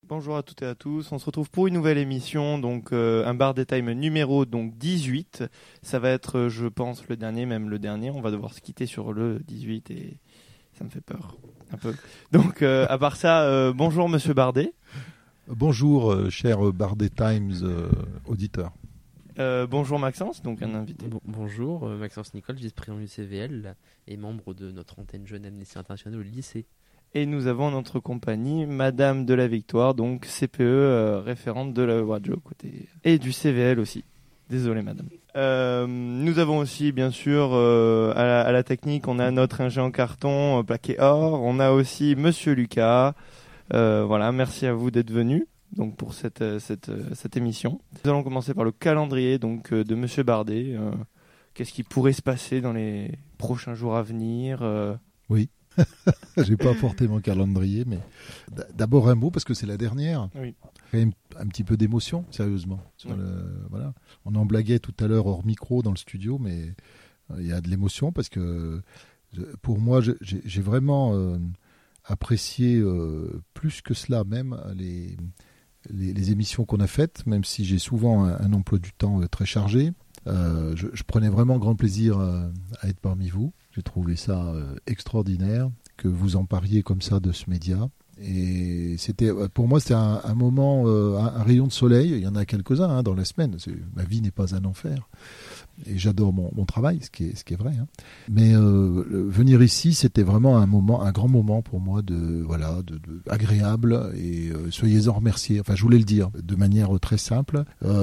Bonjour à toutes et à tous, on se retrouve pour une nouvelle émission, donc un Bar des Time numéro donc 18. Ça va être, je pense, le dernier, même le dernier. On va devoir se quitter sur le 18 et ça me fait peur un peu. Donc à part ça, bonjour Monsieur Bardet. Bonjour cher Bar des Times auditeur. Bonjour Maxence, donc un invité. Bonjour, Maxence Nicole, vice-président du CVL et membre de notre antenne jeune Amnesty International au lycée. Et nous avons en notre compagnie Madame de la Victoire, donc CPE, référente de la radio côté et du CVL aussi. Désolé Madame. Nous avons aussi bien sûr à la technique, on a notre ingé en carton plaqué or. On a aussi Monsieur Lucas. Voilà, merci à vous d'être venus. Donc pour cette émission. Nous allons commencer par le calendrier donc de Monsieur Bardet. Qu'est-ce qui pourrait se passer dans les prochains jours à venir Oui. J'ai pas apporté mon calendrier, mais d'abord un mot parce que c'est la dernière. Oui. Un petit peu d'émotion, sérieusement. Voilà. On en blaguait tout à l'heure hors micro dans le studio, mais il y a de l'émotion parce que pour moi, j'ai vraiment apprécié plus que cela même les émissions qu'on a faites, même si j'ai souvent un emploi du temps très chargé. Je prenais vraiment grand plaisir à être parmi vous. J'ai trouvé ça extraordinaire que vous empariez comme ça de ce média. Et pour moi, c'était un moment, un rayon de soleil. Il y en a quelques-uns dans la semaine. Ma vie n'est pas un enfer. Et j'adore mon travail, ce qui est vrai. Mais venir ici, c'était vraiment un grand moment pour moi agréable. Et soyez-en remerciés. Enfin, je voulais le dire de manière très simple.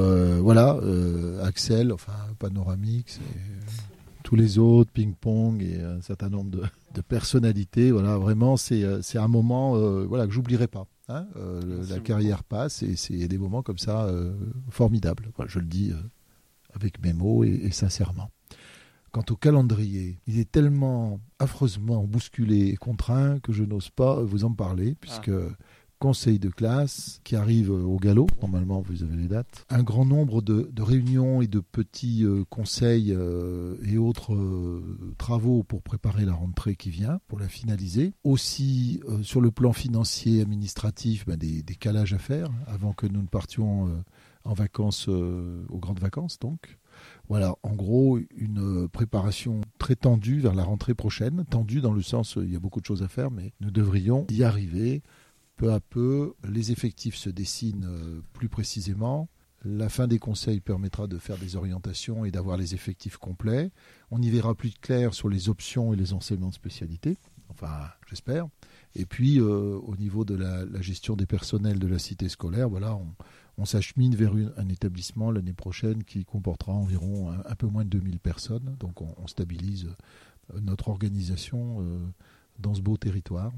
Axel, Panoramix, tous les autres, Ping Pong et un certain nombre de personnalités. Voilà, vraiment, c'est un moment que j'oublierai pas. La carrière passe et c'est des moments comme ça formidables. Voilà, je le dis avec mes mots et sincèrement. Quant au calendrier, il est tellement affreusement bousculé et contraint que je n'ose pas vous en parler, puisque conseil de classe qui arrive au galop, normalement vous avez les dates, un grand nombre de réunions et de petits conseils et autres travaux pour préparer la rentrée qui vient, pour la finaliser. Aussi sur le plan financier, administratif, des calages à faire avant que nous ne partions en vacances, aux grandes vacances donc. Voilà, en gros, une préparation très tendue vers la rentrée prochaine. Tendue dans le sens, il y a beaucoup de choses à faire, mais nous devrions y arriver. Peu à peu, les effectifs se dessinent plus précisément. La fin des conseils permettra de faire des orientations et d'avoir les effectifs complets. On y verra plus clair sur les options et les enseignements de spécialité. Enfin, j'espère. Et puis, au niveau de la gestion des personnels de la cité scolaire, voilà, on s'achemine vers un établissement l'année prochaine qui comportera environ un peu moins de 2000 personnes. Donc, on stabilise notre organisation dans ce beau territoire.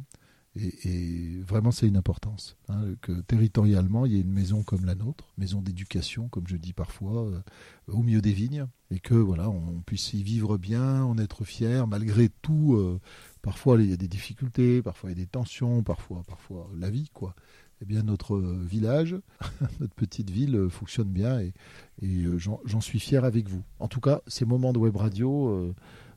Et vraiment, c'est une importance que territorialement, il y ait une maison comme la nôtre, maison d'éducation, comme je dis parfois, au milieu des vignes, et que voilà, on puisse y vivre bien, en être fier, malgré tout. Parfois, il y a des difficultés, parfois il y a des tensions, parfois la vie, quoi. Eh bien, notre village, notre petite ville fonctionne bien, et j'en suis fier avec vous. En tout cas, ces moments de web radio.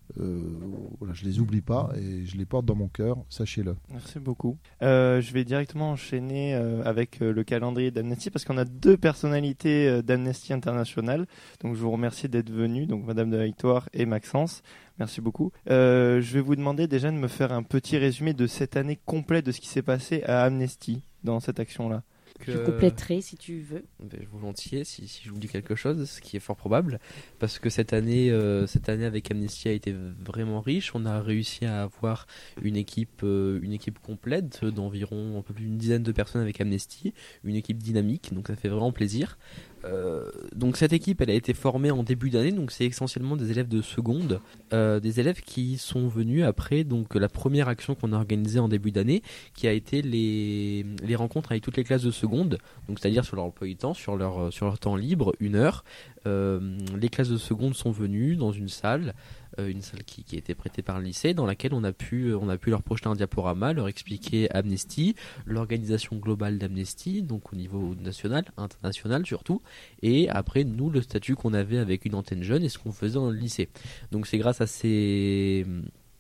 Je les oublie pas et je les porte dans mon cœur, sachez-le. Merci beaucoup. Je vais directement enchaîner avec le calendrier d'Amnesty parce qu'on a deux personnalités d'Amnesty International. Donc je vous remercie d'être venus, donc Madame de la Victoire et Maxence. Merci beaucoup. Je vais vous demander déjà de me faire un petit résumé de cette année complète de ce qui s'est passé à Amnesty dans cette action-là. Je compléterai si tu veux. Volontiers, si j'oublie quelque chose, ce qui est fort probable, parce que cette année avec Amnesty a été vraiment riche. On a réussi à avoir une équipe complète d'environ un peu plus d'une dizaine de personnes avec Amnesty, une équipe dynamique, donc ça fait vraiment plaisir. Donc cette équipe, elle a été formée en début d'année, donc c'est essentiellement des élèves de seconde, des élèves qui sont venus après donc la première action qu'on a organisée en début d'année, qui a été les rencontres avec toutes les classes de seconde, donc c'est-à-dire sur leur emploi du temps, sur leur temps libre, 1 heure. Les classes de seconde sont venues dans une salle qui a été prêtée par le lycée, dans laquelle on a pu leur projeter un diaporama, leur expliquer Amnesty, l'organisation globale d'Amnesty, donc au niveau national, international surtout, et après nous le statut qu'on avait avec une antenne jeune et ce qu'on faisait dans le lycée. Donc c'est grâce à ces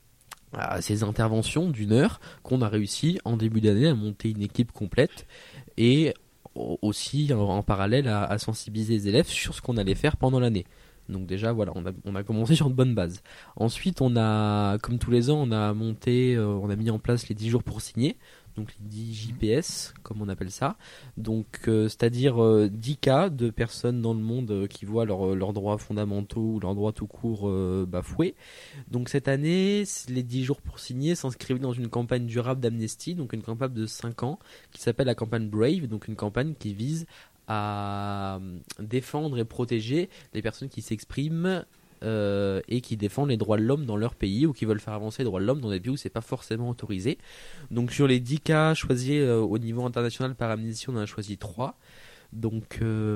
à ces interventions d'une heure qu'on a réussi en début d'année à monter une équipe complète et aussi en parallèle à sensibiliser les élèves sur ce qu'on allait faire pendant l'année. Donc déjà voilà, on a commencé sur de bonnes bases. Ensuite on a, comme tous les ans, on a mis en place les 10 jours pour signer, donc les 10 JPS comme on appelle ça. Donc c'est-à-dire 10 cas de personnes dans le monde qui voient leurs droits fondamentaux ou leurs droits tout court bafoués. Donc cette année, les 10 jours pour signer s'inscrivent dans une campagne durable d'Amnesty, donc une campagne de 5 ans qui s'appelle la campagne Brave, donc une campagne qui vise à défendre et protéger les personnes qui s'expriment et qui défendent les droits de l'homme dans leur pays ou qui veulent faire avancer les droits de l'homme dans des pays où c'est pas forcément autorisé. Donc sur les 10 cas choisis au niveau international par Amnesty, on en a choisi 3. Donc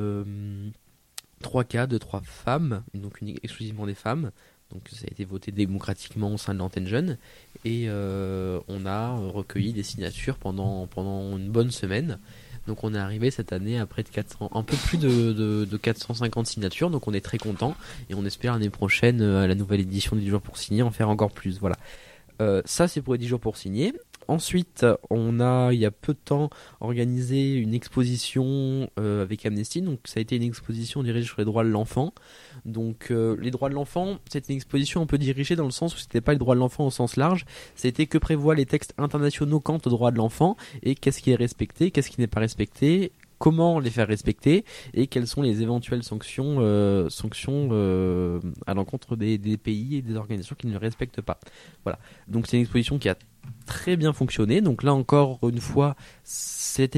3 cas de 3 femmes, donc exclusivement des femmes. Donc ça a été voté démocratiquement au sein de l'antenne jeune et on a recueilli des signatures pendant une bonne semaine. Donc on est arrivé cette année à près de 400, un peu plus de 450 signatures, donc on est très content et on espère l'année prochaine à la nouvelle édition des 10 jours pour signer en faire encore plus. Voilà. Ça c'est pour les 10 jours pour signer. Ensuite, on a, il y a peu de temps, organisé une exposition avec Amnesty. Donc, ça a été une exposition dirigée sur les droits de l'enfant. Donc, les droits de l'enfant, c'était une exposition un peu dirigée dans le sens où c'était pas les droits de l'enfant au sens large. C'était que prévoient les textes internationaux quant aux droits de l'enfant et qu'est-ce qui est respecté, qu'est-ce qui n'est pas respecté, comment les faire respecter et quelles sont les éventuelles sanctions à l'encontre des pays et des organisations qui ne le respectent pas. Voilà. Donc, c'est une exposition qui a très bien fonctionné. Donc là encore une fois, cette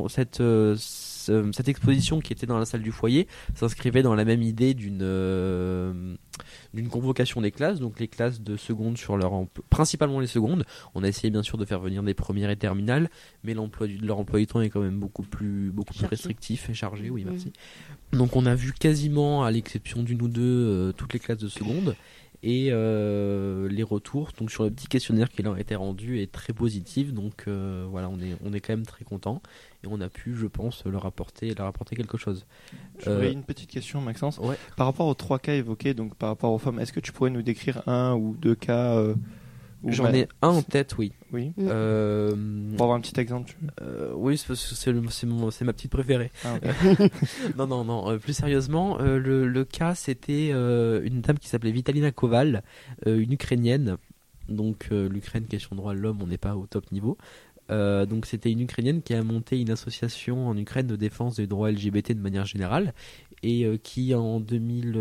exposition qui était dans la salle du foyer s'inscrivait dans la même idée d'une convocation des classes, donc les classes de seconde principalement les secondes. On a essayé bien sûr de faire venir des premières et terminales, mais leur emploi du temps est quand même beaucoup plus restrictif et chargé. Oui, merci. Donc on a vu quasiment, à l'exception d'une ou deux, toutes les classes de seconde. Et les retours donc sur le petit questionnaire qui leur a été rendu est très positif, donc voilà, on est quand même très content et on a pu, je pense, leur apporter quelque chose. J'aurais une petite question, Maxence. Ouais. Par rapport aux 3 cas évoqués, donc par rapport aux femmes, est-ce que tu pourrais nous décrire 1 ou 2 cas J'en ai un en tête, oui. Oui. Pour avoir un petit exemple. Oui, c'est ma petite préférée. Ah, okay. Non. Plus sérieusement, le cas, c'était une dame qui s'appelait Vitalina Koval, une Ukrainienne. Donc l'Ukraine, question de droits de l'homme, on n'est pas au top niveau. Donc c'était une Ukrainienne qui a monté une association en Ukraine de défense des droits LGBT de manière générale et qui en fin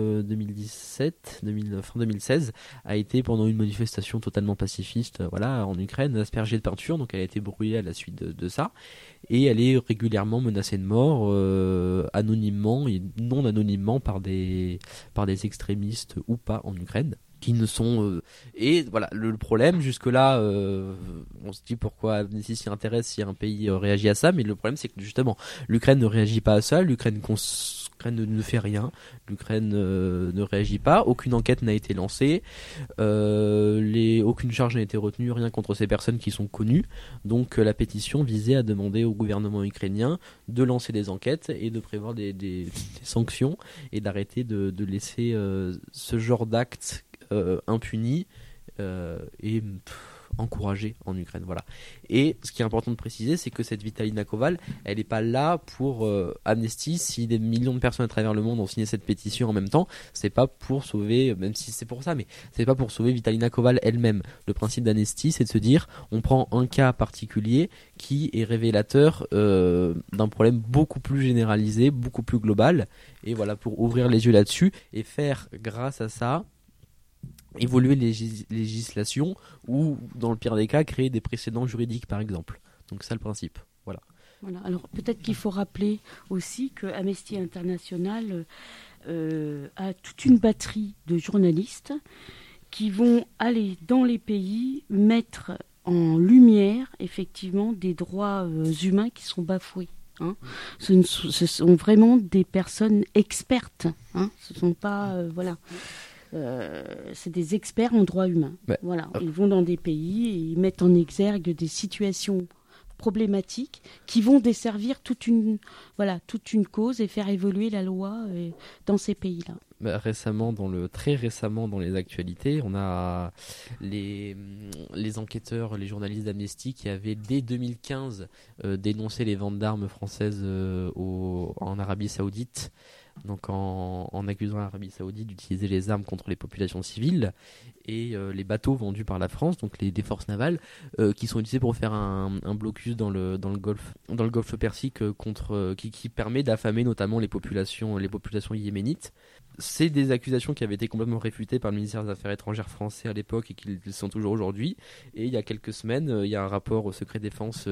2016 a été pendant une manifestation totalement pacifiste en Ukraine aspergée de peinture, donc elle a été brûlée à la suite de ça et elle est régulièrement menacée de mort anonymement et non anonymement par des extrémistes ou pas en Ukraine qui ne sont et voilà, le problème jusque là on se dit pourquoi Amnesty s'y intéresse si un pays réagit à ça, mais le problème c'est que justement l'Ukraine ne réagit pas à ça, l'Ukraine ne fait rien, l'Ukraine ne réagit pas, aucune enquête n'a été lancée, aucune charge n'a été retenue, rien contre ces personnes qui sont connues. Donc la pétition visait à demander au gouvernement ukrainien de lancer des enquêtes et de prévoir des sanctions et d'arrêter de laisser ce genre d'actes impunis et encouragés en Ukraine. Voilà. Et ce qui est important de préciser, c'est que cette Vitalina Koval, elle n'est pas là pour Amnesty. Si des millions de personnes à travers le monde ont signé cette pétition en même temps, c'est pas pour sauver, même si c'est pour ça, mais c'est pas pour sauver Vitalina Koval elle-même. Le principe d'Amnesty, c'est de se dire, on prend un cas particulier qui est révélateur d'un problème beaucoup plus généralisé, beaucoup plus global, et voilà, pour ouvrir les yeux là-dessus et faire, grâce à ça, évoluer les législations ou, dans le pire des cas, créer des précédents juridiques, par exemple. Donc ça, le principe. Voilà. Alors peut-être qu'il faut rappeler aussi que Amnesty International a toute une batterie de journalistes qui vont aller dans les pays mettre en lumière effectivement des droits humains qui sont bafoués. Ce sont vraiment des personnes expertes. Ce ne sont pas c'est des experts en droit humain. Ouais. Voilà, ils vont dans des pays et ils mettent en exergue des situations problématiques qui vont desservir toute une cause et faire évoluer la loi dans ces pays-là. Très récemment dans les actualités, on a les enquêteurs, les journalistes d'Amnesty qui avaient dès 2015 dénoncé les ventes d'armes françaises en Arabie Saoudite, donc en accusant l'Arabie Saoudite d'utiliser les armes contre les populations civiles et les bateaux vendus par la France, donc des forces navales, qui sont utilisés pour faire un blocus dans le Golfe Persique qui permet d'affamer notamment les populations yéménites. C'est des accusations qui avaient été complètement réfutées par le ministère des Affaires étrangères français à l'époque et qui le sont toujours aujourd'hui. Et il y a quelques semaines, il y a un rapport au secret défense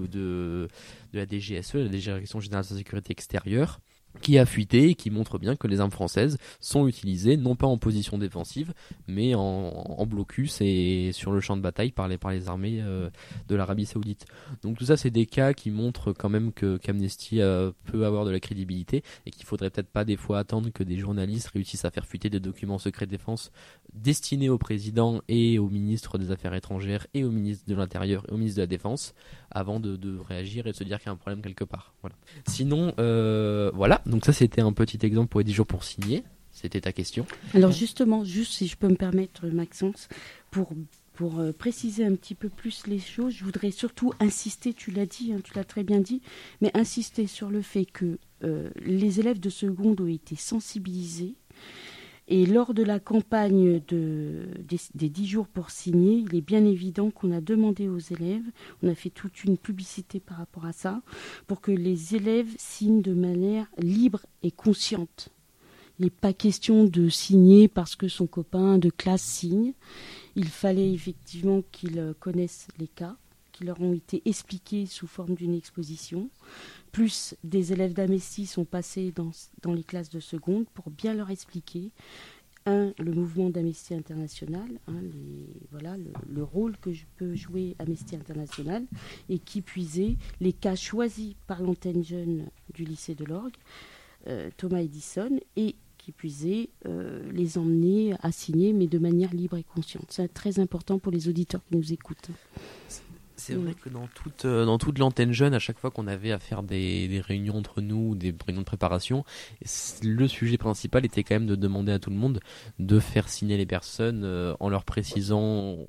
de la DGSE, la Direction générale de la sécurité extérieure, qui a fuité et qui montre bien que les armes françaises sont utilisées non pas en position défensive mais en blocus et sur le champ de bataille par les armées de l'Arabie Saoudite. Donc tout ça, c'est des cas qui montrent quand même qu'Amnesty peut avoir de la crédibilité et qu'il faudrait peut-être pas des fois attendre que des journalistes réussissent à faire fuiter des documents secrets de défense destinés au président et au ministre des Affaires étrangères et au ministre de l'Intérieur et au ministre de la Défense avant de réagir et de se dire qu'il y a un problème quelque part. Voilà. Sinon, voilà. Donc ça, c'était un petit exemple pour les 10 jours pour signer. C'était ta question. Alors justement, juste si je peux me permettre, Maxence, pour préciser un petit peu plus les choses, je voudrais surtout insister, tu l'as dit, tu l'as très bien dit, mais insister sur le fait que les élèves de seconde ont été sensibilisés. Et lors de la campagne des 10 jours pour signer, il est bien évident qu'on a demandé aux élèves, on a fait toute une publicité par rapport à ça, pour que les élèves signent de manière libre et consciente. Il n'est pas question de signer parce que son copain de classe signe. Il fallait effectivement qu'ils connaissent les cas, qui leur ont été expliqués sous forme d'une exposition. Plus des élèves d'Amnesty sont passés dans les classes de seconde pour bien leur expliquer le mouvement d'Amnesty International, le rôle que peut jouer Amnesty International, et qui puisait les cas choisis par l'antenne jeune du lycée de l'Orgue, Thomas Edison, et qui puisait les emmener à signer, mais de manière libre et consciente. C'est très important pour les auditeurs qui nous écoutent. C'est vrai que dans toute l'antenne jeune, à chaque fois qu'on avait à faire des réunions entre nous, des réunions de préparation, le sujet principal était quand même de demander à tout le monde de faire signer les personnes en leur précisant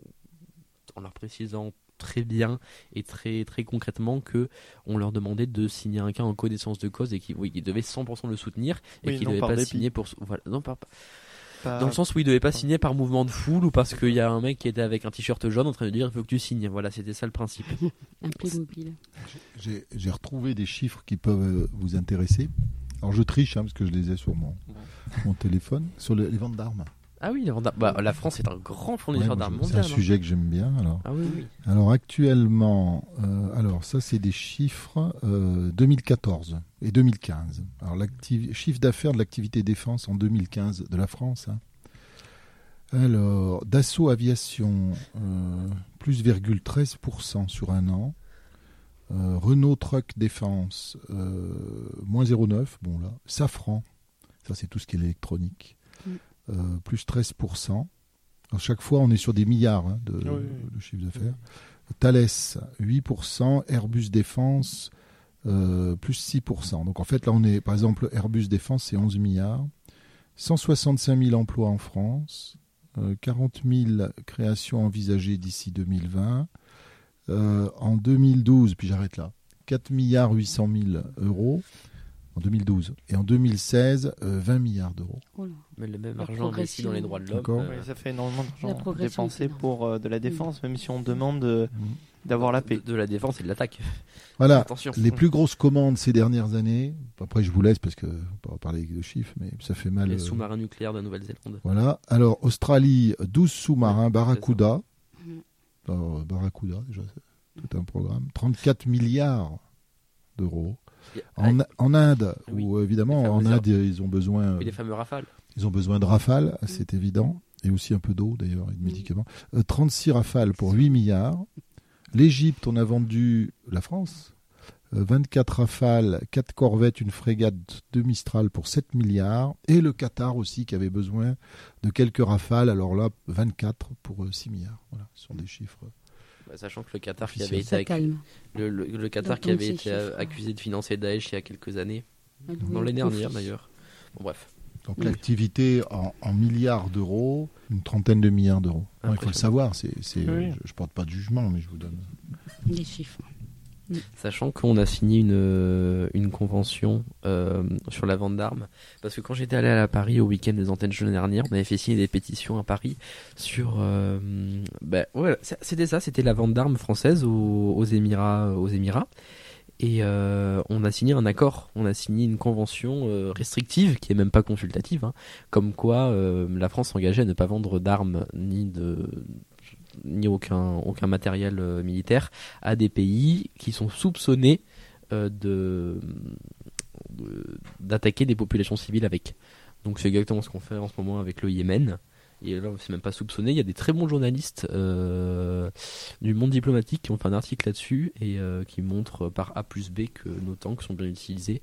très bien et très très concrètement que on leur demandait de signer un cas en connaissance de cause et qu'ils devaient 100% le soutenir et qu'ils ne devaient pas signer pour dans le sens où il devait pas signer par mouvement de foule ou parce qu'il y a un mec qui était avec un t-shirt jaune en train de dire il faut que tu signes. Voilà, c'était ça le principe. Un Playmobil. J'ai retrouvé des chiffres qui peuvent vous intéresser. Alors je triche parce que je les ai sur mon téléphone, sur les ventes d'armes. Ah oui, la France est un grand fournisseur d'armes mondial. C'est un sujet que j'aime bien. Alors. Ah oui. Alors actuellement, ça c'est des chiffres 2014 et 2015. Alors chiffre d'affaires de l'activité défense en 2015 de la France. Alors Dassault Aviation plus 13% sur un an. Renault Truck Défense moins 0,9. Bon là, Safran, ça c'est tout ce qui est l'électronique. Plus 13%. Alors, chaque fois, on est sur des milliards de chiffre d'affaires. Thales, 8%. Airbus Défense, plus 6%. Donc, en fait, là, on est, par exemple, Airbus Défense, c'est 11 milliards. 165 000 emplois en France. 40 000 créations envisagées d'ici 2020. En 2012, puis j'arrête là, 4 milliards 800 000 euros. En 2012. Et en 2016, 20 milliards d'euros. Mais le même argent investi dans les droits de l'homme. Oui, ça fait énormément d'argent dépensé pour de la défense, même si on demande d'avoir la paix. De la défense et de l'attaque. Voilà, attention. Les plus grosses commandes ces dernières années, après je vous laisse parce que on va pas parler de chiffres, mais ça fait mal. Les sous-marins nucléaires de Nouvelle-Zélande. Voilà, alors Australie, 12 sous-marins, Barracuda. Alors, Barracuda, déjà, c'est tout un programme. 34 milliards d'euros. En Inde, où évidemment en Inde ils ont besoin. Les fameux Rafales. Ils ont besoin de Rafales, c'est évident, et aussi un peu d'eau d'ailleurs et de médicaments. 36 Rafales pour 8 milliards. L'Égypte, on a vendu la France. 24 Rafales, 4 corvettes, une frégate, 2 Mistral pour 7 milliards. Et le Qatar aussi qui avait besoin de quelques Rafales. Alors là, 24 pour 6 milliards. Voilà, ce sont des chiffres. Sachant que le Qatar qui Officiel. avait été Ça calme. le Qatar D'entendre qui avait ces été chiffres. accusé de financer Daesh il y a quelques années, Ah, dans oui, l'année dernière conflit. d'ailleurs. Bon, bref. Donc l'activité en milliards d'euros, une trentaine de milliards d'euros. Il faut le Impressionnant. savoir. Oui. Je porte pas de jugement, mais je vous donne. Les chiffres. Sachant qu'on a signé une convention sur la vente d'armes, parce que quand j'étais allé à Paris au week-end des antennes jeunes dernière, on avait fait signer des pétitions à Paris sur, c'était la vente d'armes française aux Émirats, et on a signé un accord, on a signé une convention restrictive qui est même pas consultative, hein, comme quoi la France s'engageait à ne pas vendre d'armes ni aucun matériel militaire à des pays qui sont soupçonnés d'attaquer des populations civiles avec. Donc c'est exactement ce qu'on fait en ce moment avec le Yémen. Et là, c'est même pas soupçonné. Il y a des très bons journalistes du monde diplomatique qui ont fait un article là-dessus et qui montrent par A plus B que nos tanks sont bien utilisés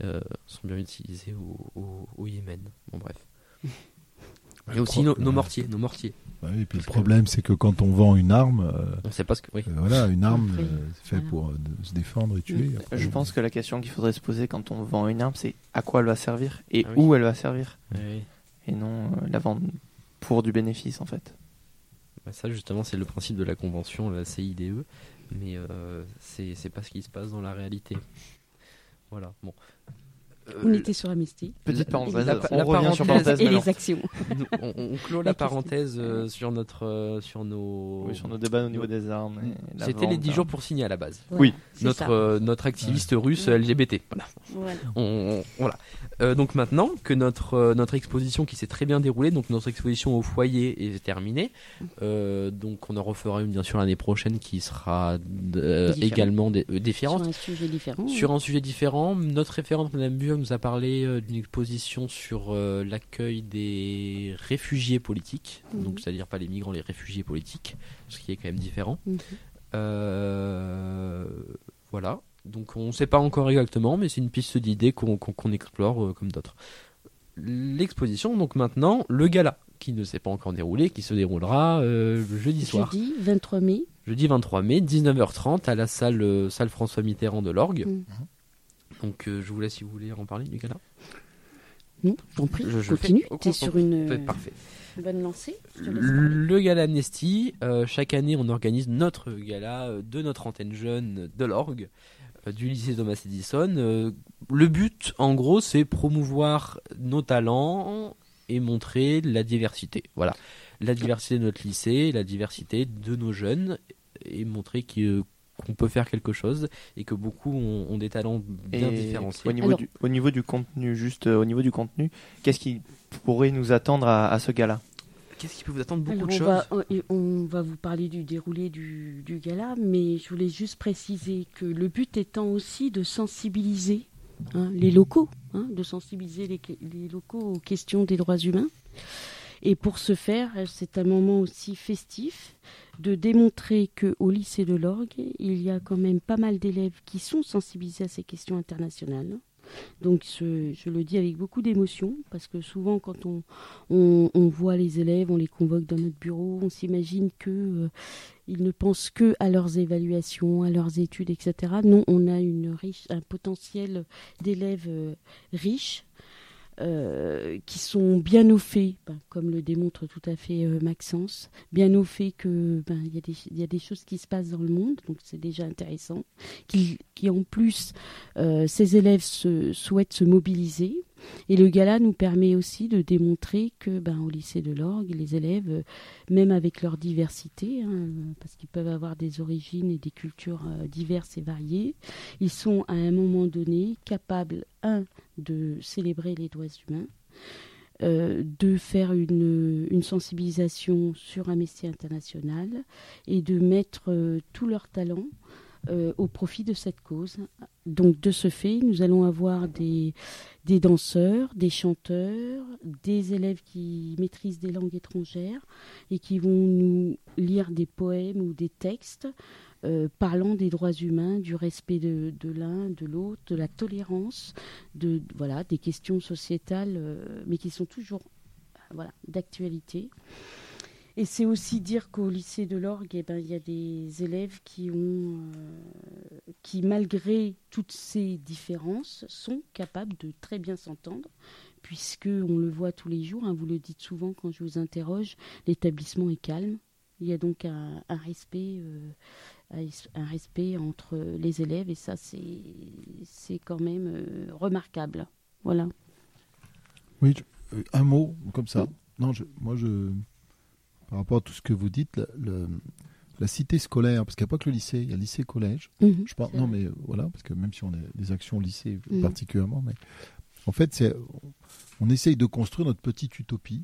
au Yémen. Bon bref. Et aussi nos mortiers. Et puis le problème, c'est que quand on vend une arme, On sait pas ce que. Oui. voilà, une arme, Oui. c'est fait Voilà. pour se défendre et tuer. Après, Je pense que la question qu'il faudrait se poser quand on vend une arme, c'est à quoi elle va servir et Ah oui. où elle va servir, Oui. et non la vendre pour du bénéfice en fait. Bah, ça justement c'est le principe de la convention, la CIDE, mais c'est pas ce qui se passe dans la réalité. Voilà. Bon. On était sur Amnesty. Petite parenthèse, la on revient sur parenthèse parenthèse Et maintenant. les actions. on clôt la parenthèse sur nos. Oui, sur nos débats au niveau des armes. et la C'était les vente 10 jours d'armes. pour signer à la base. Oui. c'est ça. Notre activiste russe LGBT. Voilà. Voilà. Voilà. Donc maintenant que notre exposition qui s'est très bien déroulée, donc notre exposition au foyer est terminée, donc on en refera une bien sûr l'année prochaine qui sera également différente. Sur un sujet différent. Sur un sujet différent, notre référente Madame Burg nous a parlé d'une exposition sur l'accueil des réfugiés politiques, Mhm. donc c'est-à-dire pas les migrants, les réfugiés politiques, ce qui est quand même différent. Mhm. Voilà. Donc on ne sait pas encore exactement, mais c'est une piste d'idée qu'on explore comme d'autres. L'exposition, donc maintenant, le gala, qui ne s'est pas encore déroulé, qui se déroulera jeudi soir. Jeudi 23 mai. Jeudi 23 mai, 19h30, à la salle François Mitterrand de l'Orgue. Mhm. Donc je vous laisse si vous voulez en parler du gala. Non, je t'en prie, Je continue. fais- Tu es sur une Parfait. bonne lancée. Je te laisse parler. Le gala Amnesty, chaque année on organise notre gala de notre antenne jeune de l'Orgue, du lycée Thomas Edison. Le but en gros c'est promouvoir nos talents et montrer la diversité. Voilà, la diversité de notre lycée, la diversité de nos jeunes et montrer qu'on peut faire quelque chose et que beaucoup ont des talents bien Et différenciés. Alors- au niveau du contenu, au niveau du contenu, qu'est-ce qui pourrait nous attendre à ce gala? Qu'est-ce qui peut vous attendre? Beaucoup Alors, de choses. on va vous parler du déroulé du gala, mais je voulais juste préciser que le but étant aussi de sensibiliser les locaux, de sensibiliser les locaux aux questions des droits humains. Et pour ce faire, c'est un moment aussi festif de démontrer qu'au lycée de l'Orgue, il y a quand même pas mal d'élèves qui sont sensibilisés à ces questions internationales. Donc je le dis avec beaucoup d'émotion, parce que souvent quand on voit les élèves, on les convoque dans notre bureau, on s'imagine qu'ils ne pensent que à leurs évaluations, à leurs études, etc. Non, on a un potentiel d'élèves riches, qui sont bien au fait, comme le démontre tout à fait Maxence, bien au fait que il y a des choses qui se passent dans le monde, donc c'est déjà intéressant, qui en plus ces élèves souhaitent se mobiliser. Et le gala nous permet aussi de démontrer que au lycée de l'Orgue, les élèves, même avec leur diversité, parce qu'ils peuvent avoir des origines et des cultures diverses et variées, ils sont à un moment donné capables, de célébrer les droits humains, de faire une sensibilisation sur Amnesty International et de mettre tout leur talent au profit de cette cause. Donc de ce fait, nous allons avoir des danseurs, des chanteurs, des élèves qui maîtrisent des langues étrangères et qui vont nous lire des poèmes ou des textes parlant des droits humains, du respect de l'un, de l'autre, de la tolérance, des questions sociétales, mais qui sont toujours d'actualité. Et c'est aussi dire qu'au lycée de l'Orgue, il y a des élèves qui malgré toutes ces différences, sont capables de très bien s'entendre, puisque on le voit tous les jours, hein, vous le dites souvent quand je vous interroge, l'établissement est calme. Il y a donc un respect entre les élèves, et ça, c'est quand même remarquable. Voilà. Oui, un mot comme ça. Non, par rapport à tout ce que vous dites, la cité scolaire, parce qu'il n'y a pas que le lycée, il y a lycée-collège. Je pense, non, mais voilà, parce que même si on a des actions au lycée particulièrement, mais en fait, on essaye de construire notre petite utopie.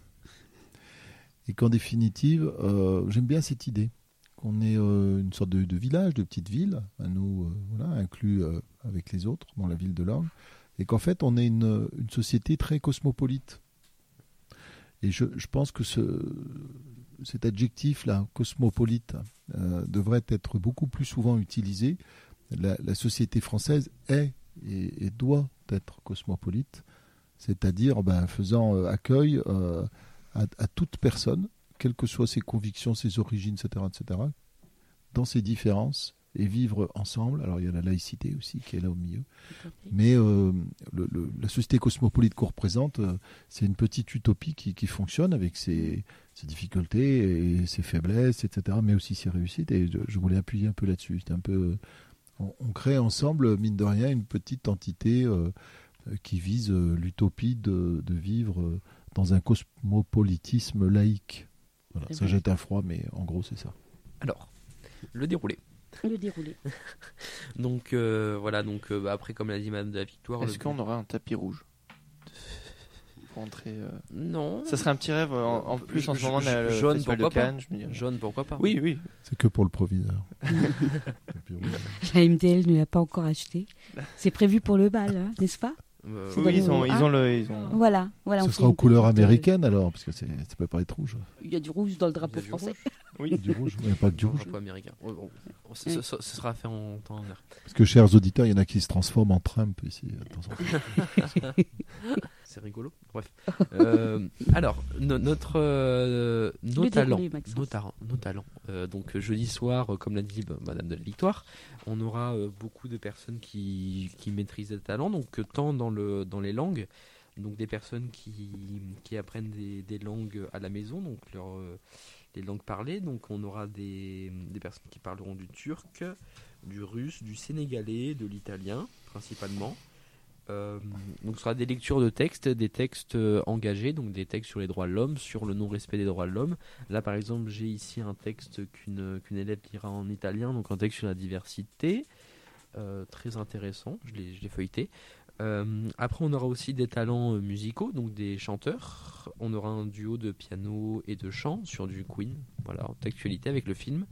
Et qu'en définitive, j'aime bien cette idée qu'on est une sorte de village, de petite ville, à nous inclus avec les autres dans la ville de l'Orgue, et qu'en fait on est une société très cosmopolite. Et je pense que cet adjectif-là, cosmopolite, devrait être beaucoup plus souvent utilisé. La société française est et doit être cosmopolite, c'est-à-dire faisant accueil à toute personne, quelles que soient ses convictions, ses origines, etc., dans ses différences, et vivre ensemble. Alors il y a la laïcité aussi qui est là au milieu. Mais la société cosmopolite qu'on représente, c'est une petite utopie qui fonctionne avec ses difficultés et ses faiblesses, etc., mais aussi ses réussites. Et je voulais appuyer un peu là-dessus. C'est un peu, on crée ensemble, mine de rien, une petite entité qui vise l'utopie de vivre dans un cosmopolitisme laïque. Voilà, ça jette un froid, mais en gros c'est ça. Alors, le déroulé. Donc voilà, après, comme l'a dit Madame de la Victoire... Est-ce qu'on aura un tapis rouge pour entrer Non. Ça serait un petit rêve en plus en ce moment. Jaune, Festival de pourquoi Cannes, pas. Jaune, pourquoi pas. Oui. C'est que pour le proviseur. La MDL ne l'a pas encore acheté. C'est prévu pour le bal, hein, n'est-ce pas? Oui, ils ont Voilà. Ce sera aux couleurs américaines alors, parce que ça peut pas être rouge. Il y a du rouge dans le drapeau français. Oui, du rouge, mais pas que du rouge. Drapeau américain. Ce sera fait en temps en heure. Parce que, chers auditeurs, il y en a qui se transforment en Trump ici. C'est rigolo. Bref. Alors, nos talents. Donc jeudi soir, comme l'a dit Madame de la Victoire, on aura beaucoup de personnes qui maîtrisent des talents, donc tant dans les langues, donc des personnes qui apprennent des langues à la maison, donc les langues parlées. Donc on aura des personnes qui parleront du turc, du russe, du sénégalais, de l'italien principalement. Donc ce sera des lectures de textes, des textes engagés, donc des textes sur les droits de l'homme, sur le non-respect des droits de l'homme. Là par exemple j'ai ici un texte qu'une élève lira en italien, donc un texte sur la diversité, très intéressant, je l'ai feuilleté. Après on aura aussi des talents musicaux, donc des chanteurs. On aura un duo de piano et de chant sur du Queen, voilà, d'actualité avec le film.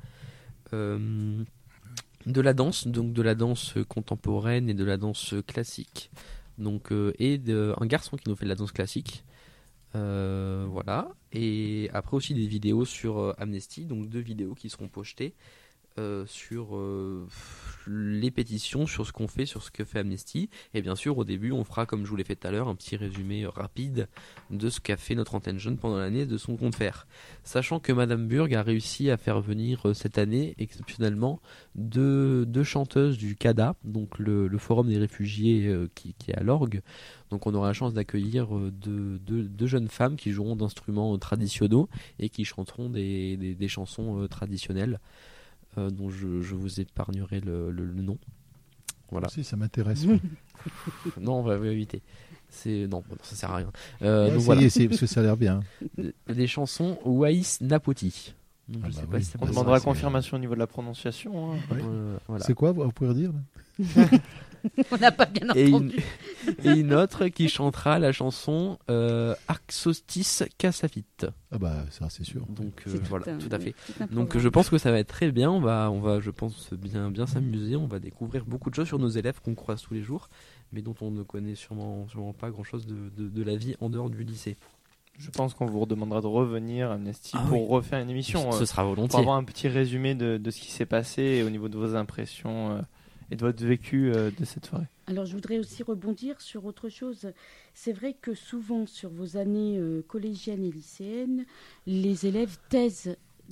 De la danse, donc de la danse contemporaine et de la danse classique. Donc un garçon qui nous fait de la danse classique. Voilà. Et après aussi des vidéos sur Amnesty, donc 2 vidéos qui seront postées sur les pétitions, sur ce qu'on fait, sur ce que fait Amnesty. Et bien sûr, au début, on fera, comme je vous l'ai fait tout à l'heure, un petit résumé rapide de ce qu'a fait notre antenne jeune pendant l'année, de son compte faire. Sachant que Madame Burg a réussi à faire venir cette année, exceptionnellement, deux chanteuses du CADA, donc le Forum des réfugiés qui est à l'Orgue. Donc on aura la chance d'accueillir deux jeunes femmes qui joueront d'instruments traditionnels et qui chanteront des chansons traditionnelles. Dont je vous épargnerai le nom. Voilà. Si, ça m'intéresse. Non, on va éviter. Non, ça sert à rien. Donc voilà. Parce que ça a l'air bien. Des chansons Waïs Napoti. Donc, je sais pas si ça on demandera confirmation au niveau de la prononciation. Hein. Ouais. Voilà. C'est quoi, vous pouvez redire là On n'a pas bien entendu. Et une autre qui chantera la chanson Arxostis Kassafit. Ah bah ça c'est sûr. Donc voilà, tout à fait. Donc je pense que ça va être très bien. On va je pense bien s'amuser. On va découvrir beaucoup de choses sur nos élèves qu'on croise tous les jours, mais dont on ne connaît sûrement pas grand chose de la vie en dehors du lycée. Je pense qu'on vous redemandera de revenir, Amnesty, pour refaire une émission. Ce sera volontiers. Pour avoir un petit résumé de ce qui s'est passé au niveau de vos impressions et de votre vécu de cette soirée. Alors, je voudrais aussi rebondir sur autre chose. C'est vrai que souvent, sur vos années collégiennes et lycéennes, les élèves taisent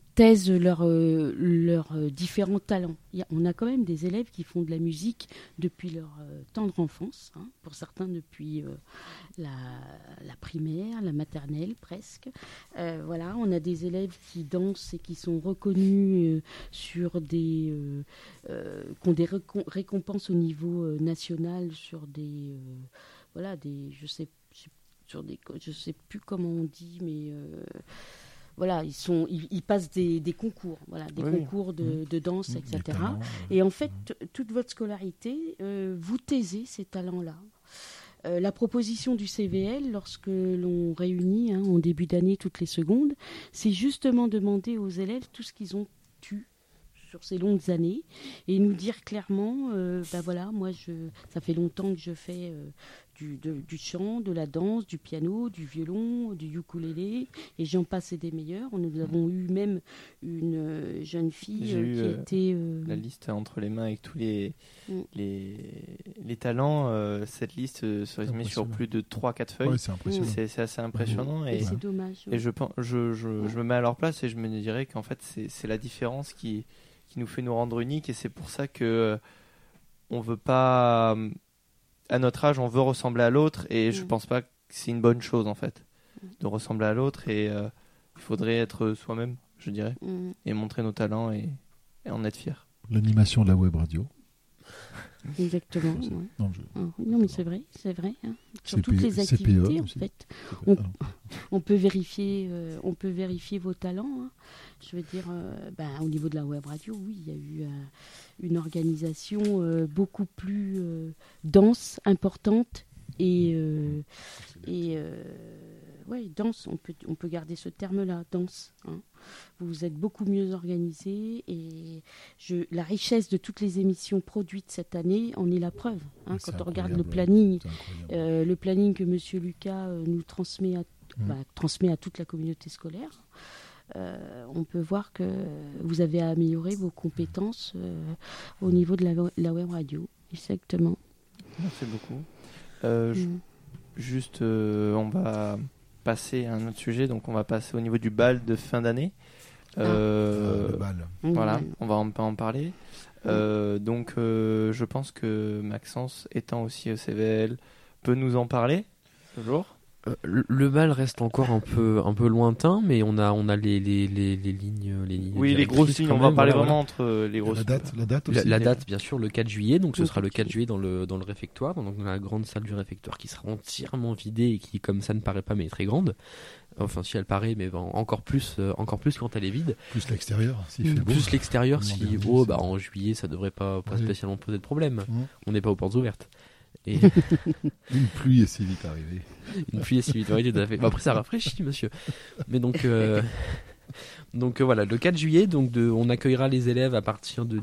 leurs différents talents. On a quand même des élèves qui font de la musique depuis leur tendre enfance, hein, pour certains depuis la primaire, la maternelle presque. Voilà, on a des élèves qui dansent et qui sont reconnus sur qui ont des récompenses au niveau national sur je sais plus comment on dit, mais voilà, ils passent des concours, concours de danse, etc. Talents, Et en fait, toute votre scolarité, vous taisez ces talents-là. La proposition du CVL, lorsque l'on réunit en début d'année toutes les secondes, c'est justement demander aux élèves tout ce qu'ils ont eu sur ces longues années et nous dire clairement, moi, ça fait longtemps que je fais du chant, de la danse, du piano, du violon, du ukulélé, et j'en passe et des meilleurs. Nous avons eu même une jeune fille qui était... la liste entre les mains avec tous les talents. Cette liste se résumait sur plus de 3-4 feuilles. Ouais, c'est impressionnant. C'est assez impressionnant. Et c'est dommage. Et je me mets à leur place et je me dirais qu'en fait, c'est la différence qui nous fait nous rendre uniques, et c'est pour ça que on veut pas... À notre âge, on veut ressembler à l'autre, et je pense pas que c'est une bonne chose en fait de ressembler à l'autre, et il faudrait être soi-même, je dirais, et montrer nos talents et en être fier. L'animation de la web radio. Exactement. Ouais. Non, mais c'est vrai. Hein. Sur CPE, toutes les activités, en aussi. fait, on peut vérifier vos talents. Hein. Je veux dire, au niveau de la web radio, oui, il y a eu une organisation beaucoup plus dense, importante et dense. On peut garder ce terme-là, dense. Hein. Vous êtes beaucoup mieux organisé, et la richesse de toutes les émissions produites cette année en est la preuve. Hein, quand on regarde le planning que M. Lucas nous transmet à toute la communauté scolaire, on peut voir que vous avez amélioré vos compétences au niveau de la web radio. Exactement. Merci beaucoup. Juste, on va passer à un autre sujet, donc on va passer au niveau du bal de fin d'année. Le bal. Voilà, on va en parler. Donc je pense que Maxence, étant aussi au CVL, peut nous en parler toujours. Le bal reste encore un peu lointain, mais on a les lignes. Oui, les grosses lignes. On va parler vraiment entre les grosses. La date aussi. La date, bien sûr, le 4 juillet. Donc, ce sera le 4 juillet dans le réfectoire, donc dans la grande salle du réfectoire, qui sera entièrement vidée et qui, comme ça, ne paraît pas, mais est très grande. Enfin, si elle paraît, mais encore plus quand elle est vide. Plus l'extérieur, s'il fait beau. Plus l'extérieur, si en juillet, ça devrait pas spécialement poser de problème. On n'est pas aux portes ouvertes. Et une pluie est si vite arrivée. Une pluie est si vite arrivée, tout à fait. Après, ça rafraîchit, monsieur. Mais donc voilà, le 4 juillet, on accueillera les élèves à partir de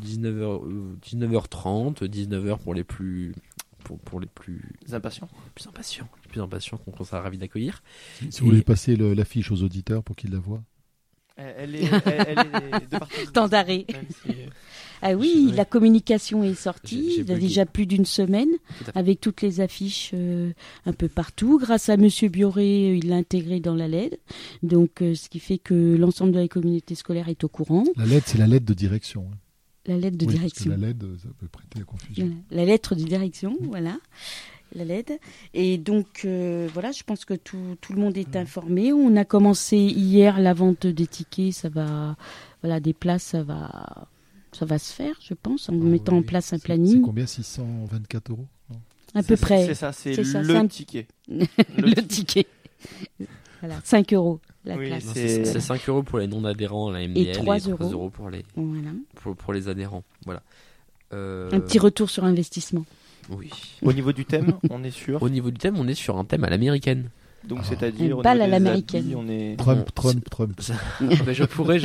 19h30, 19h pour les plus impatients. Les plus impatients qu'on sera ravis d'accueillir. Si vous voulez passer l'affiche aux auditeurs pour qu'ils la voient. Elle est de partout. Temps d'arrêt. Ah oui, la communication est sortie il y a déjà plus d'une semaine, avec toutes les affiches un peu partout. Grâce à Monsieur Bioré, il l'a intégré dans la LED. Donc, ce qui fait que l'ensemble de la communauté scolaire est au courant. La LED, c'est la lettre de direction. Hein. La lettre de direction. Parce que la LED, ça peut prêter à confusion. La lettre de direction, voilà. La LED. Et donc, je pense que tout le monde est informé. On a commencé hier la vente des tickets. Des places, ça va se faire, je pense, en mettant en place un planning. C'est combien, 624 €? À peu près. C'est ça, c'est le ticket. Le ticket. Voilà, 5 € la place. C'est 5 € pour les non-adhérents à la MDL et 3 € pour les adhérents. Voilà. Un petit retour sur investissement. Oui. Au niveau du thème, on est sûr. Au niveau du thème, on est sur un thème à l'américaine. Donc c'est-à-dire bal à l'américaine. On est Trump. Mais je pourrais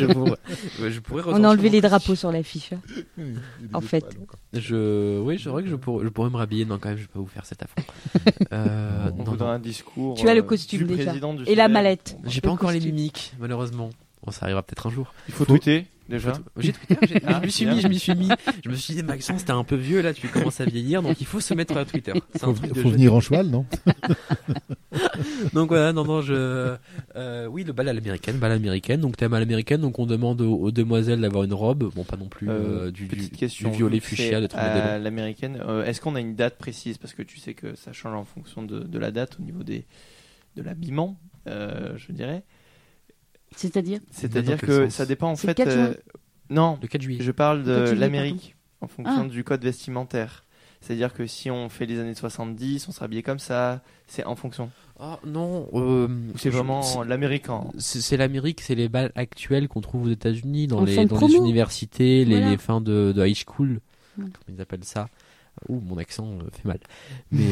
on a enlevé les drapeaux sur l'affiche. En fait. C'est vrai que je pourrais me rhabiller. Non, quand même, je vais pas vous faire cet affront. On voudra un discours. Tu as le costume déjà. Et la mallette. J'ai pas encore les mimiques, malheureusement. Bon, ça arrivera peut-être un jour. Il faut tweeter. déjà. J'ai Twitter. Ah, Je m'y suis mis. Je me suis dit, Maxence, t'es un peu vieux là, tu commences à vieillir, donc il faut se mettre à Twitter. C'est un truc de Faut jeune. venir en cheval, non? Donc voilà, non, oui, le bal à l'américaine. Donc thème à l'américaine, donc on demande aux demoiselles d'avoir une robe, bon pas non plus du Petite question, violet vu que fuchsia c'est de trucs à l'américaine. Est-ce qu'on a une date précise, parce que tu sais que ça change en fonction de la date au niveau de l'habillement, je dirais. C'est-à-dire C'est-à-dire Dans quel que sens ça dépend en C'est fait. 4 juin. Le 4 juillet. Je parle de 4 juillet, l'Amérique en fonction Ah. du code vestimentaire. C'est-à-dire que si on fait les années 70, on sera habillé comme ça. C'est en fonction. Ah non, Ou c'est vraiment l'américain. c'est l'Amérique, c'est les balles actuels qu'on trouve aux États-Unis dans En les fin de dans les promo. universités, Voilà. les fins de high school, Mm. comme ils appellent ça. Ouh, mon accent fait mal. Mais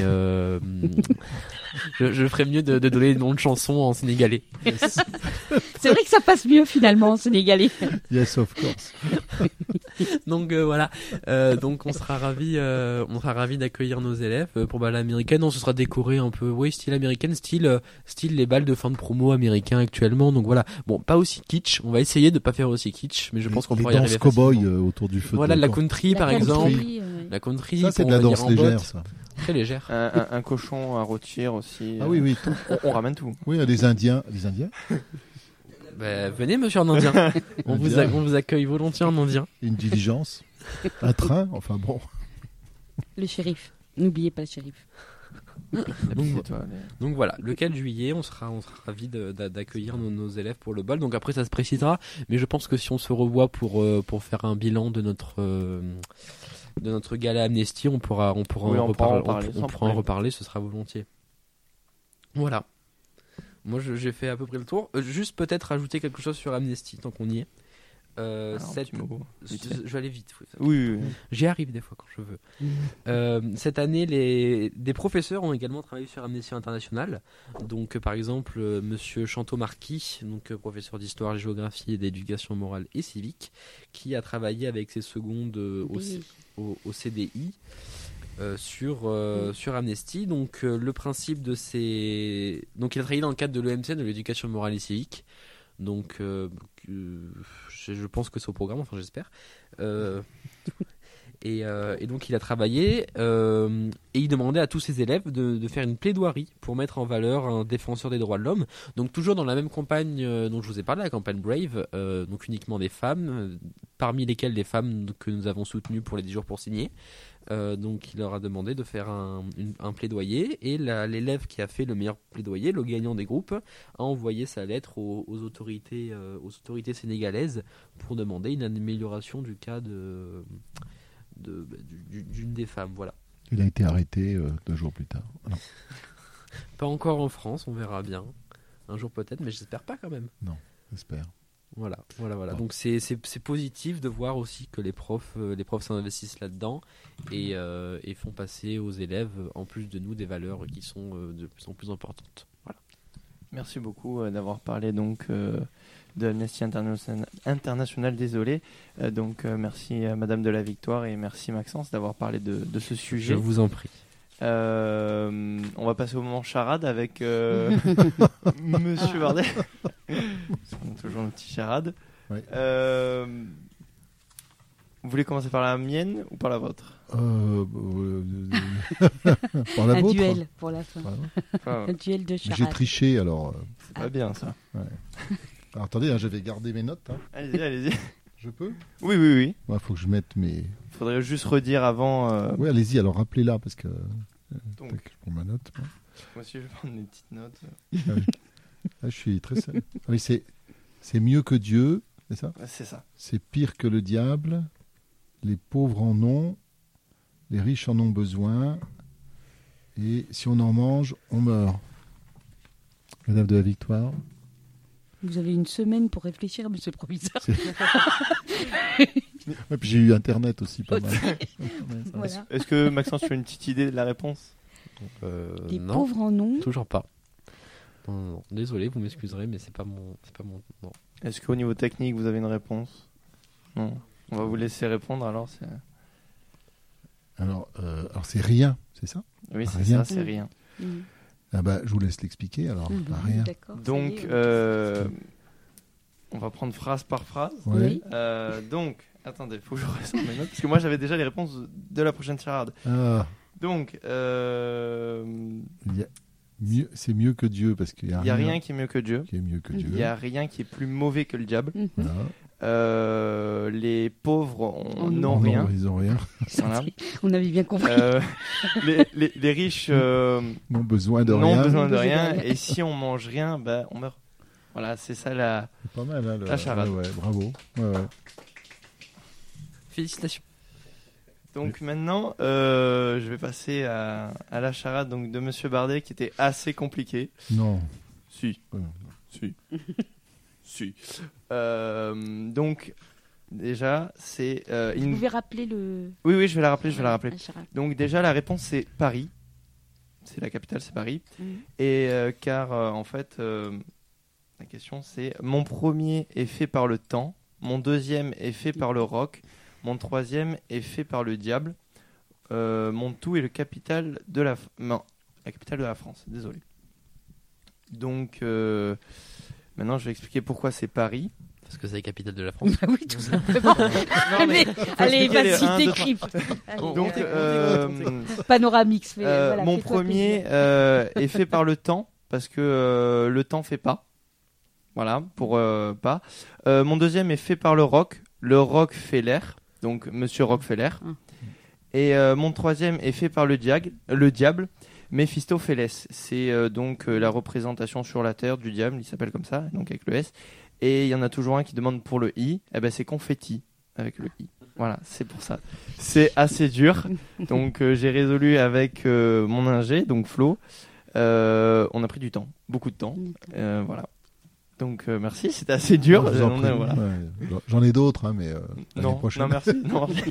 je ferais mieux de donner le nom de chanson en sénégalais. C'est vrai que ça passe mieux finalement en sénégalais. Yes, of course. Donc voilà. Donc on sera ravis d'accueillir nos élèves pour bal américaine. On se sera décoré un peu, oui, style américaine, style les balles de fin de promo américains actuellement. Donc voilà. Bon, pas aussi kitsch. On va essayer de pas faire aussi kitsch, mais je pense qu'on Les pourra y arriver danses cow-boy facilement. autour du feu. Voilà, de la camp. country par La exemple. country, La country. Ça, c'est de pour la venir danse en légère, botte. ça. Très légère. Un cochon à rôtir aussi. Ah oui, oui. On ramène tout. Oui, des Indiens. Des Indiens? Ben, venez, monsieur en indien. On vous accueille volontiers en indien. Une diligence. Un train. Enfin bon. Le shérif. N'oubliez pas le shérif. Donc voilà, le 4 juillet, on sera ravis d'accueillir nos élèves pour le bal. Donc après, ça se précisera, mais je pense que si on se revoit pour faire un bilan de notre gala Amnesty, on pourra en reparler, ce sera volontiers. Voilà. Moi, j'ai fait à peu près le tour. Juste peut-être rajouter quelque chose sur Amnesty, tant qu'on y est. Alors, un petit mot. Je vais aller vite. Oui. J'y arrive des fois quand je veux. Cette année, des professeurs ont également travaillé sur Amnesty International. Donc, par exemple, Monsieur Chanteau-Marquis, donc professeur d'histoire, géographie et d'éducation morale et civique, qui a travaillé avec ses secondes au CDI. Sur Amnesty. Donc le principe de donc il a travaillé dans le cadre de l'EMC, de l'éducation morale et civique. Donc je pense que c'est au programme, enfin j'espère. Et donc il a travaillé et il demandait à tous ses élèves de faire une plaidoirie pour mettre en valeur un défenseur des droits de l'homme. Donc toujours dans la même campagne dont je vous ai parlé, la campagne Brave, donc uniquement des femmes, parmi lesquelles des femmes que nous avons soutenues pour les 10 jours pour signer. Donc il leur a demandé de faire un plaidoyer et l'élève qui a fait le meilleur plaidoyer, le gagnant des groupes, a envoyé sa lettre aux autorités sénégalaises pour demander une amélioration du cas d'une des femmes. Voilà. Il a été arrêté 2 jours plus tard. Non. Pas encore en France, on verra bien. Un jour peut-être, mais j'espère pas quand même. Non, j'espère. Voilà. Bon. Donc c'est positif de voir aussi que les profs s'investissent là-dedans et font passer aux élèves, en plus de nous, des valeurs qui sont de plus en plus importantes. Voilà. Merci beaucoup d'avoir parlé donc de Amnesty International. Désolé. Donc merci à Madame de la Victoire et merci Maxence d'avoir parlé de ce sujet. Je vous en prie. On va passer au moment charade avec Monsieur Bardet. On a toujours une petite charade. Oui. Vous voulez commencer par la mienne ou par la vôtre? Par la Un vôtre. duel pour la fin. Enfin, Un duel de J'ai charade. triché alors. c'est pas bien ça. Alors, attendez, hein, je vais garder mes notes. Hein. Allez-y. Je peux? Oui. Il faut que je mette mes. Il faudrait juste redire avant. Oui, allez-y. Alors rappelez-la parce que. Donc, Tac, je prends ma note. Moi. moi aussi je vais prendre mes petites notes. Ah, je suis très sérieux. Ah oui, c'est mieux que Dieu, c'est ça? C'est ça. C'est pire que le diable. Les pauvres en ont, les riches en ont besoin. Et si on en mange, on meurt. Madame de la Victoire. Vous avez une semaine pour réfléchir, monsieur le proviseur. Ouais, puis j'ai eu Internet aussi pas mal. Voilà. Est-ce que Maxence, tu as une petite idée de la réponse? Les Non, pauvres en ont. toujours pas. Non. Désolé, vous m'excuserez, mais c'est pas mon. Non. Est-ce qu'au niveau technique, vous avez une réponse? Non. On va vous laisser répondre alors. Alors c'est rien, c'est ça? Oui, c'est Rien. ça, c'est rien. Mmh. Ah bah, je vous laisse l'expliquer alors. Rien. D'accord. ça Donc, y est, On va prendre phrase par phrase. Ouais. Donc, attendez, faut que je ressente mes notes parce que moi j'avais déjà les réponses de la prochaine charade. Ah, Donc, c'est mieux que Dieu parce qu'il y a, rien qui est mieux que Dieu. qui est mieux que Dieu. Il y a rien qui est plus mauvais que le diable. Voilà. Les pauvres n'ont Non, rien. ils ont rien. Voilà. On avait bien compris. Les riches N'ont besoin de n'ont rien. besoin de Besoin de rien. rien. Et si on mange rien, on meurt. Voilà, c'est ça la. C'est pas mal, hein, La charade. Ouais, bravo. Ouais. Félicitations. Donc maintenant, je vais passer à la charade donc, de Monsieur Bardet qui était assez compliquée. Non. Si. Si. Si. Donc, déjà, c'est. Vous pouvez rappeler le. Oui, je vais la rappeler. la charade. Donc, déjà, la réponse, c'est Paris. C'est la capitale, c'est Paris. Et car, en fait, la question, c'est mon premier est fait par le temps, mon deuxième est fait par le roc, mon troisième est fait par le diable, mon tout est la capitale de la France. Désolé. Donc, maintenant, je vais expliquer pourquoi c'est Paris. Parce que c'est la capitale de la France. Bah oui, tout simplement. Allez, expliquer les vas-y, 1, 2, décrypte. Donc, Panoramix. mon premier est fait par le temps, parce que le temps fait pas. Voilà, pour pas. Mon deuxième est fait par le roc fait l'air, donc Monsieur Rockefeller. Et mon troisième est fait par le diable, Méphistophélès. C'est donc la représentation sur la terre du diable, il s'appelle comme ça, donc avec le S. Et il y en a toujours un qui demande pour le I, c'est confetti avec le I. Voilà, c'est pour ça. C'est assez dur, donc j'ai résolu avec mon ingé, donc Flo. On a pris du temps, beaucoup de temps. Voilà. Donc merci, c'était assez dur. Non, je vous en prie. Voilà. Ouais. J'en ai d'autres, hein, mais l'année prochaine. Non, merci. Non, merci.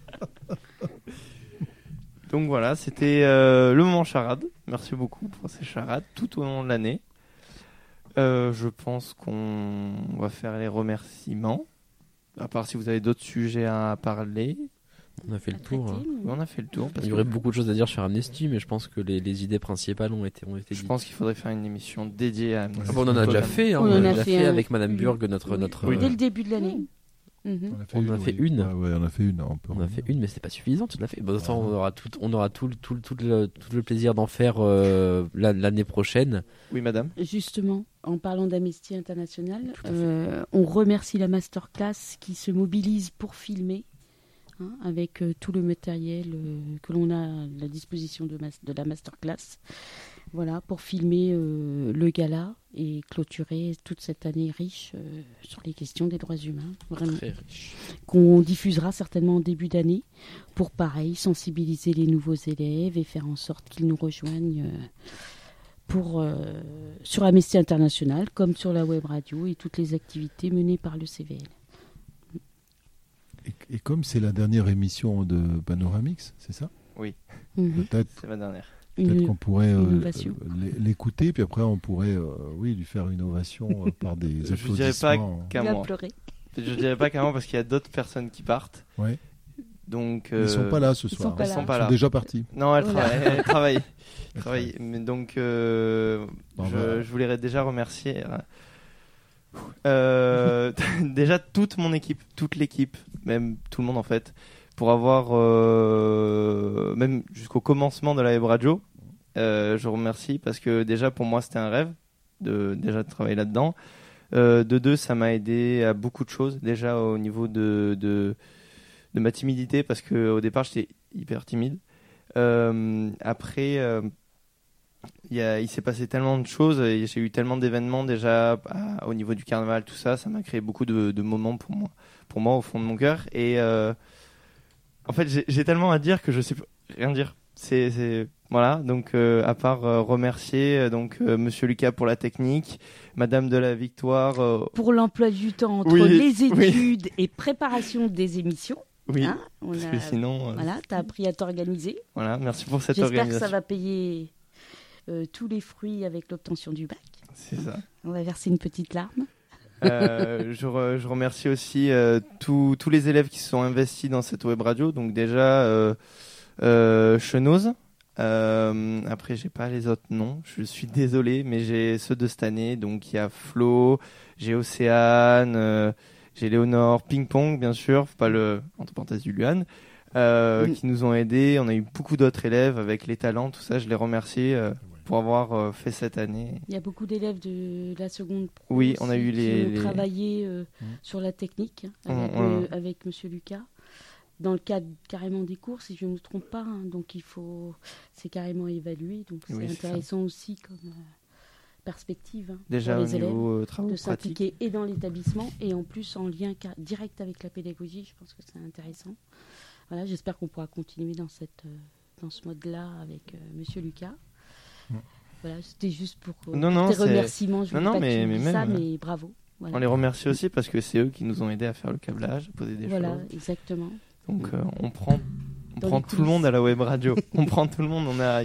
Donc voilà, c'était le moment charade. Merci beaucoup pour ces charades tout au long de l'année. Je pense qu'on va faire les remerciements. À part si vous avez d'autres sujets à parler. On a fait le tour. Oui, on a fait le tour. Il y aurait beaucoup de choses à dire sur Amnesty, mais je pense que les idées principales ont été Je dites. pense qu'il faudrait faire une émission dédiée à Amnesty. On en a déjà fait, On en a fait avec Madame Burg, notre. Dès le début de l'année. On en a fait une. Ouais, on a fait une. On a fait une, mais c'était pas suffisant. Tu l'as fait. Bon, on aura tout le plaisir d'en faire l'année prochaine. Oui, madame. Justement, en parlant d'Amnesty International, on remercie la masterclass qui se mobilise pour filmer, avec tout le matériel que l'on a à la disposition de la masterclass. Voilà, pour filmer le gala et clôturer toute cette année riche sur les questions des droits humains, vraiment. Très riche. Qu'on diffusera certainement en début d'année pour, pareil, sensibiliser les nouveaux élèves et faire en sorte qu'ils nous rejoignent sur Amnesty International, comme sur la web radio et toutes les activités menées par le CVL. Et comme c'est la dernière émission de Panoramix, c'est ça ? Oui. Peut-être C'est ma dernière. qu'on pourrait innovation. l'écouter, puis après on pourrait lui faire une ovation par des Je applaudissements. dirais pas qu'à Il va moi. pleurer. Je dirais pas qu'à moi parce qu'il y a d'autres personnes qui partent. Ouais. Donc, Ils sont pas là ce ils soir. sont pas Ils là. sont pas Ils là. sont déjà partis. Non, elle Voilà. travaille. Elle travaille. Mais donc, je voulais déjà remercier déjà toute mon équipe, toute l'équipe, même tout le monde en fait, pour avoir, même jusqu'au commencement de la web radio, je vous remercie parce que déjà pour moi c'était un rêve de travailler là-dedans. De deux, ça m'a aidé à beaucoup de choses, déjà au niveau de ma timidité parce qu'au départ j'étais hyper timide. Après, il s'est passé tellement de choses, et j'ai eu tellement d'événements déjà au niveau du carnaval, tout ça, ça m'a créé beaucoup de moments pour moi au fond de mon cœur. Et en fait, j'ai tellement à dire que je sais rien dire. Voilà, donc à part remercier Monsieur Lucas pour la technique, Madame de la Victoire Pour l'emploi du temps entre Oui, les études et préparation des émissions. oui, On parce a- que sinon Voilà, tu as appris à t'organiser. voilà, merci pour cette J'espère que organisation. ça va payer tous les fruits avec l'obtention du bac. C'est ça. On va verser une petite larme. Je remercie aussi tous les élèves qui se sont investis dans cette web radio. Donc déjà Chenose, Après, j'ai pas les autres noms. Je suis désolé, mais j'ai ceux de cette année. Donc, il y a Flo, j'ai Océane, j'ai Léonore, Ping Pong, bien sûr, pas le entre parenthèses du Luan, qui nous ont aidés. On a eu beaucoup d'autres élèves avec les talents, tout ça. Je les remercie pour avoir fait cette année. Il y a beaucoup d'élèves de la seconde pro Oui, on a aussi eu qui ont travaillé sur la technique avec Monsieur Lucas. Dans le cadre carrément des cours, si je ne me trompe pas, hein, donc c'est carrément évalué, donc c'est intéressant aussi comme perspective déjà pour au les élèves niveau travaux de pratiques. s'impliquer et dans l'établissement et en plus en lien direct avec la pédagogie. Je pense que c'est intéressant. Voilà, j'espère qu'on pourra continuer dans ce mode-là avec Monsieur Lucas. Voilà, c'était juste pour tes remerciements. Je ne veux pas que tu me dises ça, mais bravo. Voilà. On les remercie aussi parce que c'est eux qui nous ont aidés à faire le câblage, à poser des choses. Voilà, exactement. Donc on prend tout le monde à la web radio. On prend tout le monde.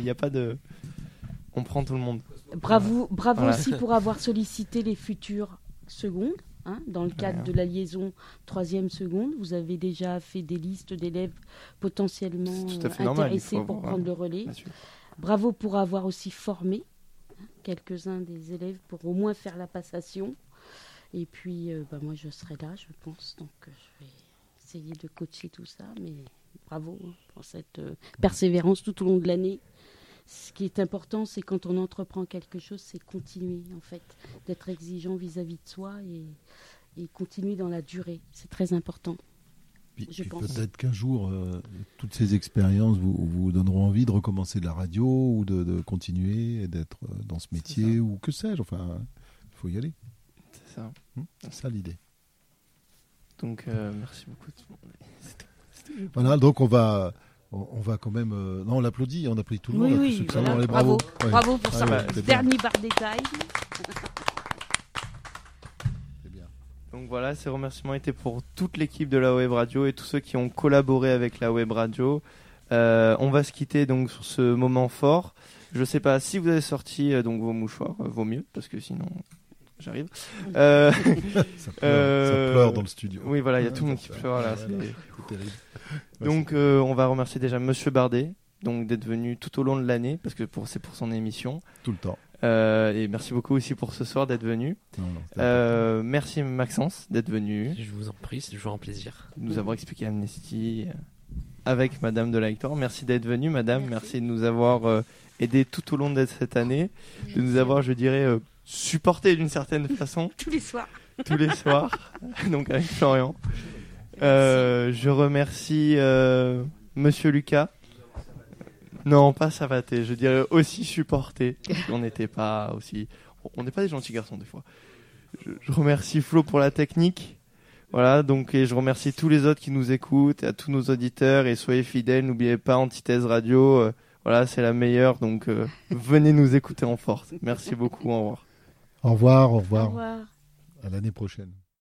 On prend tout le monde. Bravo aussi pour avoir sollicité les futures secondes. Hein, dans le cadre de la liaison 3e seconde, vous avez déjà fait des listes d'élèves potentiellement intéressés pour prendre le relais. Bravo pour avoir aussi formé quelques-uns des élèves pour au moins faire la passation. Et puis, moi, je serai là, je pense. Donc, je vais essayer de coacher tout ça. Mais bravo pour cette persévérance tout au long de l'année. Ce qui est important, c'est quand on entreprend quelque chose, c'est continuer, en fait, d'être exigeant vis-à-vis de soi et continuer dans la durée. C'est très important, je pense. Peut-être qu'un jour, toutes ces expériences vous donneront envie de recommencer de la radio ou de continuer et d'être dans ce métier ou que sais-je. Enfin, il faut y aller. C'est ça. C'est ça l'idée. Donc, merci beaucoup. Voilà, donc on va quand même... non, on l'applaudit, on applaudit tout le monde. Oui, voilà. Bravo. Ouais. Bravo pour ça. Dernier bar détail. C'est bien. Donc voilà, ces remerciements étaient pour toute l'équipe de la web radio et tous ceux qui ont collaboré avec la web radio. On va se quitter donc sur ce moment fort. Je sais pas si vous avez sorti donc vos mouchoirs, vaut mieux parce que sinon... J'arrive. Ça pleure dans le studio. Oui, voilà, il y a tout le monde qui pleure là. C'est terrible. Donc, on va remercier déjà Monsieur Bardet, donc d'être venu tout au long de l'année, parce que c'est pour son émission. Tout le temps. Et merci beaucoup aussi pour ce soir d'être venu. Merci Maxence d'être venu. Je vous en prie, c'est toujours un plaisir. Nous avoir expliqué Amnesty avec Madame de la Victoire. Merci d'être venue, Madame. Merci de nous avoir aidé tout au long de cette année, de nous avoir, je dirais, supporté d'une certaine façon. Tous les soirs. Donc avec Florian. Je remercie Monsieur Lucas. Non, pas Savaté, je dirais aussi supporté. On n'était pas aussi... On n'est pas des gentils garçons des fois. Je remercie Flo pour la technique. Voilà, donc et je remercie tous les autres qui nous écoutent, à tous nos auditeurs, et soyez fidèles, n'oubliez pas Antithèse Radio, voilà, c'est la meilleure, donc venez nous écouter en force. Merci beaucoup, au revoir. Au revoir. Au revoir. À l'année prochaine.